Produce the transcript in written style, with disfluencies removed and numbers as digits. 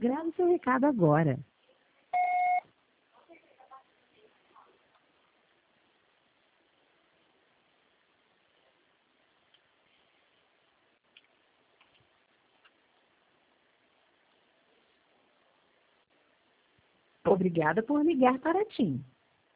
Grave seu recado agora. Obrigada por ligar para a TIM.